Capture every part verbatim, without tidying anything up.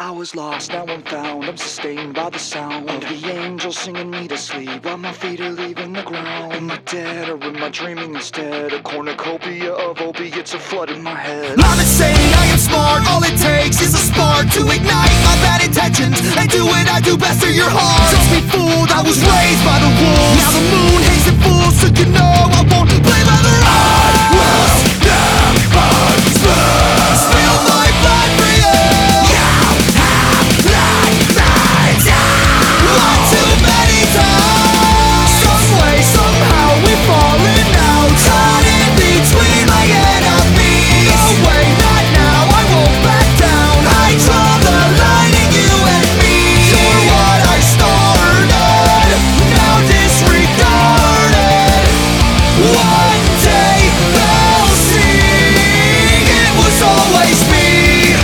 I was lost, now I'm found. I'm sustained by the sound of the angels singing me to sleep while my feet are leaving the ground. Am I dead or am I dreaming instead? A cornucopia of opiates are flooding my head. I'm insane, I am smart. All it takes is a spark to ignite my bad intentions and do what I do best for your heart. Don't be fooled, I was raised by the wolves. Now the moon hates the fools, so you know I won't play by the rules. I will never lose. Spill my blood for you. You have let me down one too many times. Some way, somehow we've fallen out, caught in between my enemies. No way, not now, I won't back down. I draw the line in you and me. You're what I started, now disregarded. One day they'll see it was always me.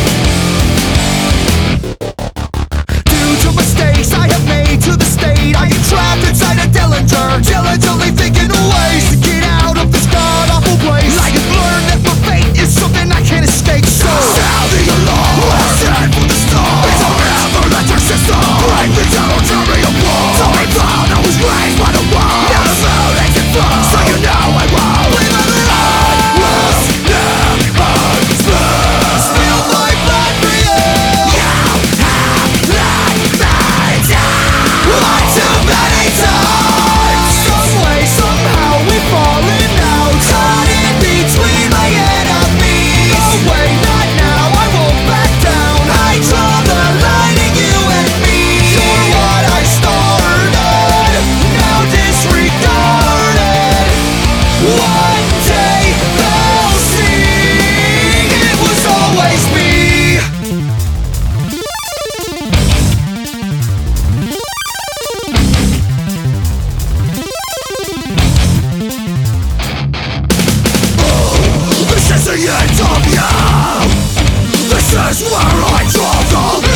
Due to mistakes I have made to the state, I am trapped inside a Dillinger, diligently thinking of ways to get out of this god-awful place. I have learned that my fate is something I can't escape, so sound the alarm. I stand for the stars. It's a never let your system break me down, tear me apart. Tell me proud I was raised by the wall. Now the moon makes it fall, so you know I won't leave it alone. I will never lose. Spill my blood for you. You have let me down one too many times. Some way, somehow we've fallen out, caught in between my enemies. No way, not now, I won't back down. I draw the line in you and me. You're what I started, now disregarded. One day they'll see it was always me. This is the end of you. This is where I draw the line.